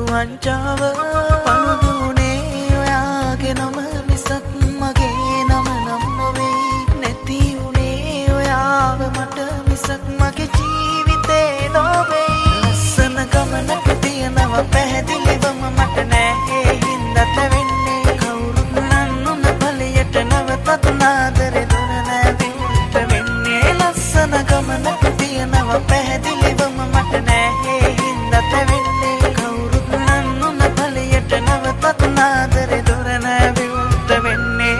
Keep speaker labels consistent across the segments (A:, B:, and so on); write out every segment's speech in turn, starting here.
A: වංචාව පළුදුනේ ඔයාගේ නම මිසක් මගේ නම නම් නොවේ නැති උනේ ඔයාව මට මිසක් මගේ ජීවිතේ නොවේ ලස්සන ගමනක තියෙනවා පැහැදිලිවම මට නෑ ඒ හින්දා තැවෙන්නේ කවුරුත් නන්නුන පලියට නවතත් නාදරේ දොර නෑ වින්ට වෙන්නේ ලස්සන ගමනක තියෙනවා පැහැදිලිවම මට නෑ ඒ හින්දා තැවෙන්නේ කවුරුත් නන්නුන පලියට නවතත් නාදරේ දොර නෑ වින්ට වෙන්නේ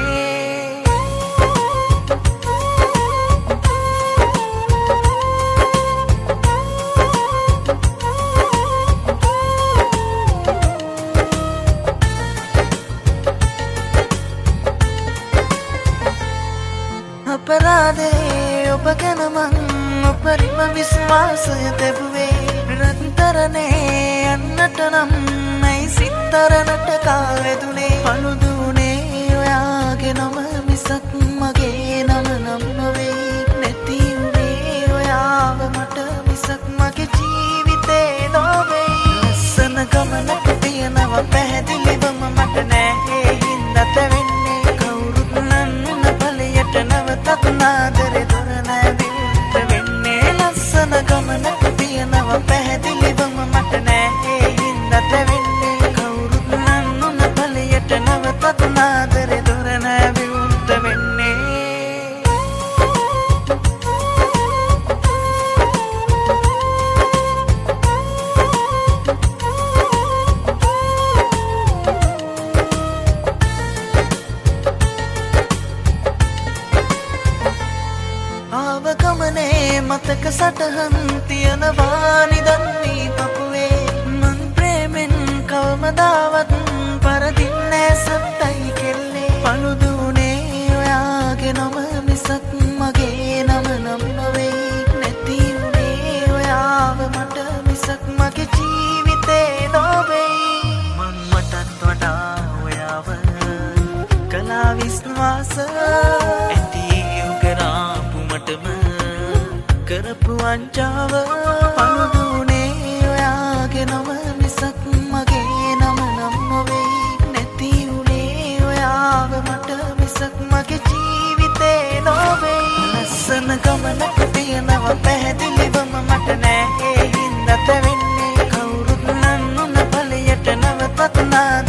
A: අපරාධේ ඔබ ගැන මං උපරිම විශ්වාසය තිබුවේ නිරන්තරනේ යන්නට නම් නැයි සිත්තරනට කාවැදුනේ පළුදුනේ ඔයාගේ නම මිසක් මගේ නම නම් නොවේ නැති උනේ ඔයාව මට මිසක් මගේ ජීවිතේ නොවේ ලස්සන ගමනක තියෙනවා පැහැදිලිවම මට නෑ ඒ හින්දා තැවෙන්නේ කවුරුත් නන්නුන පලියට නවතත් නාදරේ දොර නෑ වින්ට වෙන්නේ ලස්සන ගමනක තියෙනවා පැහැදිලිවම මට නෑ ඒ හින්දා තැවෙන්නේ කවුරුත් නන්නුන පලියට නවතත් නාදරේ දොර නෑ වින්ට වෙන්නේ ආවගමනේ මතක සටහන් තියනවා නිදන්නේ පපුවේ මං ප්‍රේමෙන් කවමදාවත් පරදින්නේ සත්තයි කෙල්ලේ පළුදුනේ ඔයාගේ නම මිසක් මගේ නම නම් නොවේ නැති උනේ ඔයාව මට මිසක් මගේ ජීවිතේ නොවේ මං මටත් වඩා ඔයාව කලා විශ්වාස කරපු වංචාව පළුදුනේ ඔයාගේ නම මිසක් මගේ නම නම් නොවේ නැති උනේ ඔයාව මට මිසක් මගේ ජීවිතේ නොවේ ලස්සන ගමනක තියෙනවා පැහැදිලිවම මට නෑ ඒ හින්දා තැවෙන්නේ කවුරුත් නන්නුන පලියට නවතත් නාද